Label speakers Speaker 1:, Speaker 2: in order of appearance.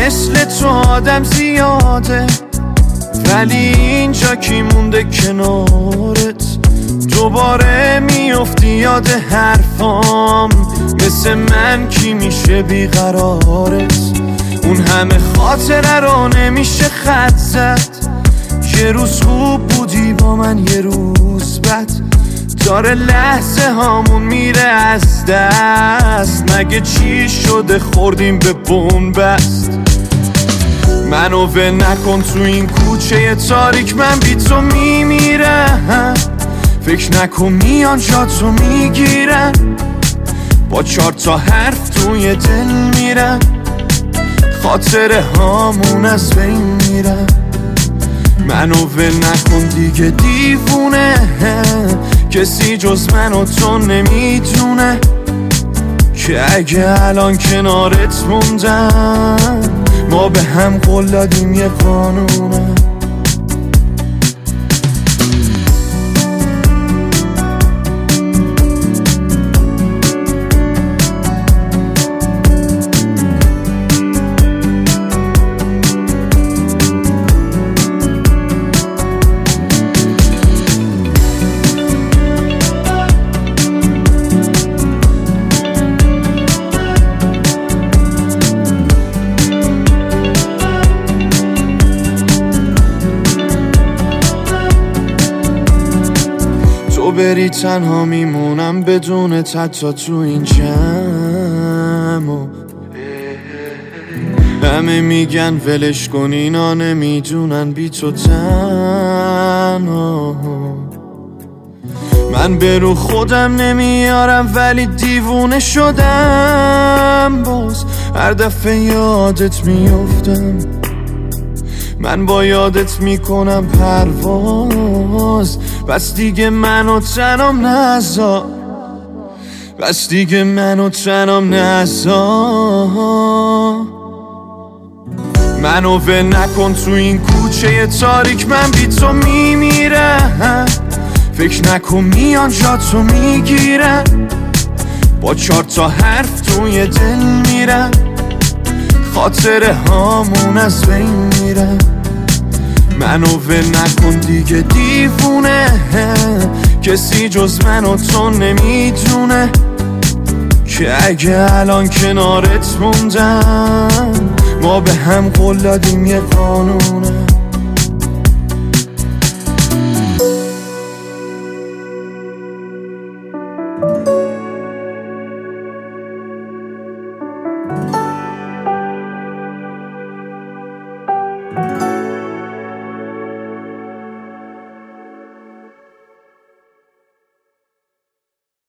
Speaker 1: مثل تو آدم زیاده، ولی اینجا کی مونده کنارت؟ دوباره میافتی یاد حرفام، مثل من کی میشه بیقرارت؟ اون همه خاطره رو نمیشه خط زد، یه روز خوب بودی با من یه روز بد، داره لحظه هامون میره از دست. مگه چی شده خوردیم به بنبست؟ منو ول نکن تو این کوچه تاریک، من بی تو میمیرم. فکر نکن میان جاتو میگیرم، با 4 تا حرف توی دل میرم، خاطره هامون از بین میرم. منو ول نکن دیگه دیوونه، کسی جز من و تو نمیدونه که اگه الان کنارت موندم، ما به هم قول دادیم یه قانونه. تو بری تنها میمونم بدون حتی تو این جمع، همه میگن ولش کن اینا نمیدونن بی تو تنها. من به رو خودم نمیارم ولی دیوونه شدم، باز هر دفعه یادت میافتم. من با یادت میکنم پرواز، بس دیگه منو تنم نذار، بس دیگه منو تنم نذار. منو ول نکن تو این کوچه تاریک، من بی تو میمیرم. فکر نکن میان جاتو میگیرم، با 4 تا حرف توی دل میرم، خاطره هامون از بین میرم. منو ول نکن دیگه دیوونه، کسی جز من و تو نمیدونه که اگه الان کنارت موندم، ما به هم قول دادیم یه قانونه.